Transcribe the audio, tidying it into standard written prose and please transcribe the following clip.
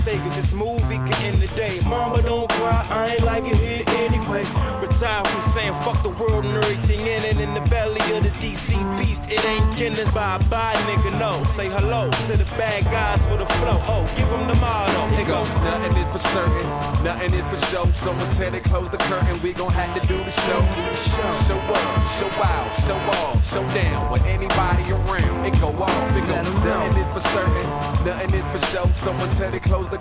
say, cause this movie could end the day. Mama, don't cry, I ain't like it here anyway. Retire from saying fuck the world and everything in it. In the belly of the DC beast, it ain't Guinness. Bye-bye, nigga, no. Say hello to the bad guys for the flow. Oh, give them the motto. It goes, nothing is for certain, nothing is for show. Someone said they closed the curtain, we gon' have to do the show. Show up, show out, show off, show down with anybody around. It go off, it go, nothing is for certain, nothing is for show. Someone said they closed the